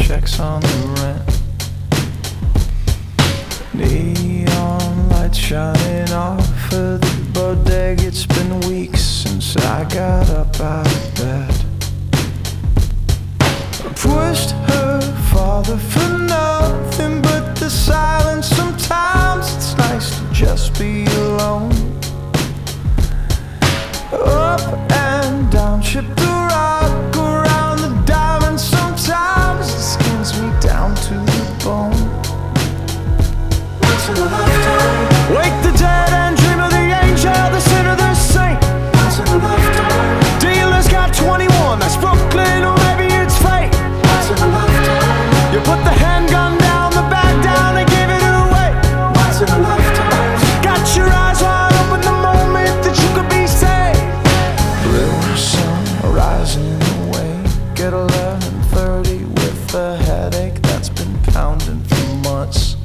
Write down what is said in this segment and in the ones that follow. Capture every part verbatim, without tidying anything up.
checks on the rent. Neon lights shining off of the bodega. It's been weeks since I got up out of bed. I pushed her father for nothing but the silence. Sometimes it's nice to just be alone. Up and down, ship the rock around the diamond. Sometimes it skins me down to the bone. Once in a lifetime, wake the dead and dream of the angel, the sinner, the saint. Once in a lifetime, dealers got twenty-one, that's Brooklyn or maybe it's fate. Once in a lifetime, you put the handgun down, the bag down and give it away. Once in a lifetime, got your eyes wide open the moment that you could be saved. Blue sun rising away at eleven thirty with a headache that's been pounding for months.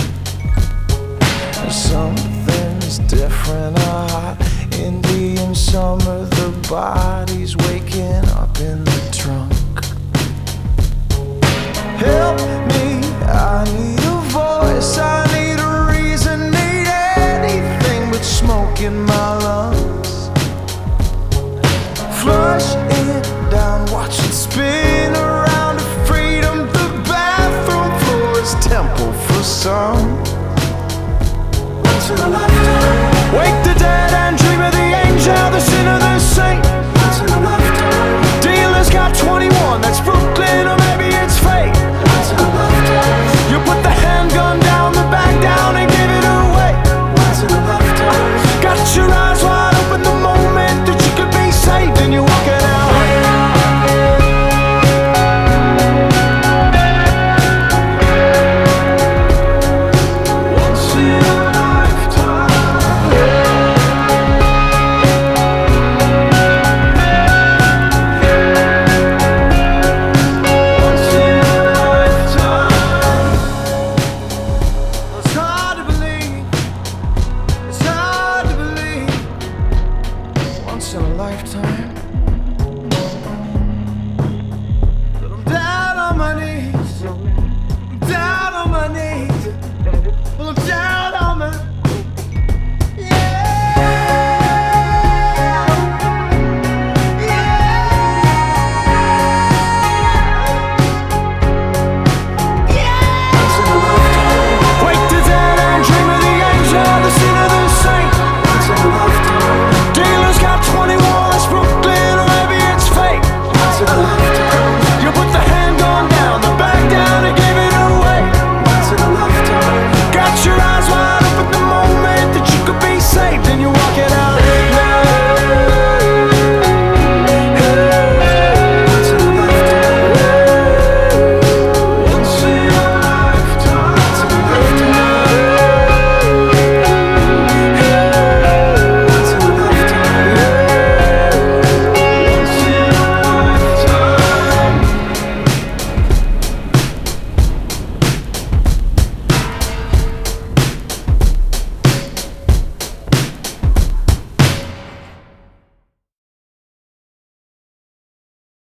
Something's different, a hot Indian summer. The body's waking up in the trunk. Help me, I need a voice, I need a reason, need anything but smoke in my lungs. Flush it down, watch it spin around to freedom. The bathroom floor is temple for some. Once in a lifetime.